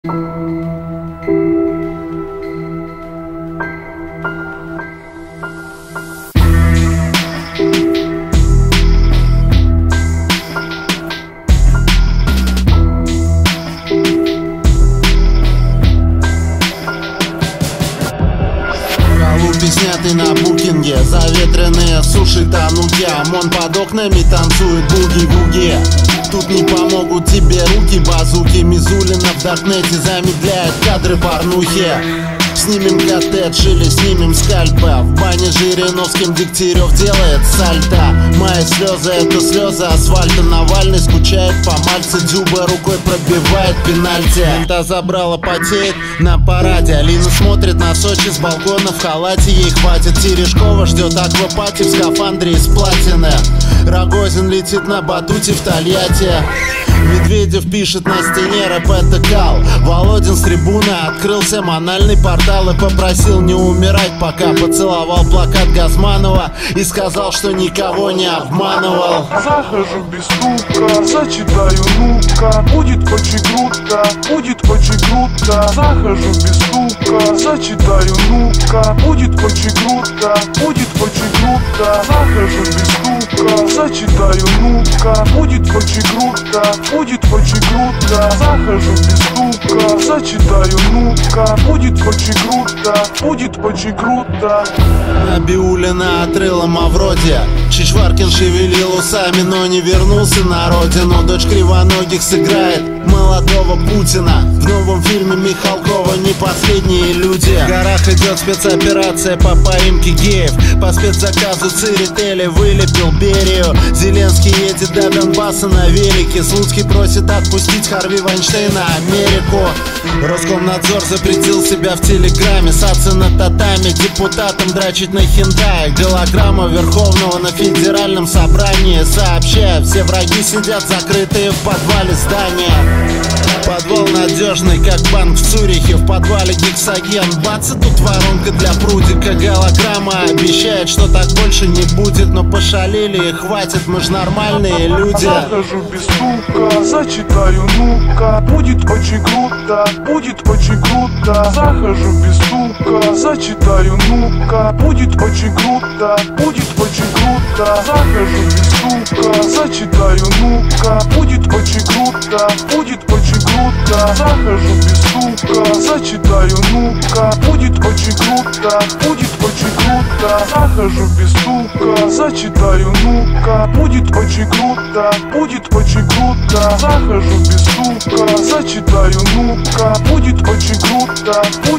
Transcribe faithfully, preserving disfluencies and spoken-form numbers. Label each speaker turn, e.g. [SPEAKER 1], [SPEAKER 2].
[SPEAKER 1] Снятый на букинге, заветренные суши тануки. ОМОН под окнами танцует буги-вуги. Тут не помогут тебе руки, базуки. Мизулина в даркнете замедляет кадры порнухи. Снимем коттедж или снимем скальпа. В бане Жириновским Дегтярев делает сальто. Мои слезы — это слезы асфальта. Навальный скучает по Мальце. Дзюба рукой пробивает пенальти. Мента забрала, потеет на параде. Алина смотрит на Сочи с балкона в халате. Ей хватит. Терешкова ждет аквапати в скафандре из платины. Рогозин летит на батуте в Тольятти. Медведев пишет на стене рэп — это кал. Володин с трибуны открылся мональный портал и попросил не умирать, пока поцеловал плакат Газманова и сказал, что никого не обманывал.
[SPEAKER 2] Захожу без стука, зачитаю ну-ка. Будет очень круто, будет очень круто. Захожу без стука, зачитаю ну-ка. Будет очень круто, будет очень круто. Захожу без стука, зачитаю ну-ка. Будет очень круто, будет очень круто. Захожу без стука, зачитаю ну-ка. Будет очень круто, будет очень круто.
[SPEAKER 1] Набиуллина отрыла Мавроди. Чичваркин шевелил усами, но не вернулся на родину. Дочь Кривоногих сыграет молодого Путина. В новом фильме Михалкова не последние люди. В горах идет спецоперация по поимке геев. По спецзаказу Церетели вылепил Берию. Зеленский едет до Донбасса на велике. Слуцкий просит отпустить Харви Вайнштейна Америку. Роскомнадзор запретил себя в Телеграме. Саться на татами, депутатам драчить на хентае. Голограмма Верховного на федеральном собрании сообщает: все враги сидят закрытые в подвале здания. Подвал надежный, как банк в Цюрихе. В подвале гексоген. Бац, и тут воронка для прудика. Голограмма обещает, что так больше не будет. Но пошалили и хватит, мы ж нормальные люди.
[SPEAKER 2] Захожу без стука, зачитаю ну-ка. Будет очень круто, будет очень круто. Захожу без стука, зачитаю ну-ка. Будет очень круто, будет очень круто. Захожу без стука, зачитаю ну-ка. Будет очень круто, будет очень круто. Захожу без стука, зачитаю ну-ка. Будет очень круто, будет очень круто. Захожу без стука, зачитаю ну-ка. Будет очень круто, будет очень круто. Захожу без стука, зачитаю ну-ка. Будет очень круто.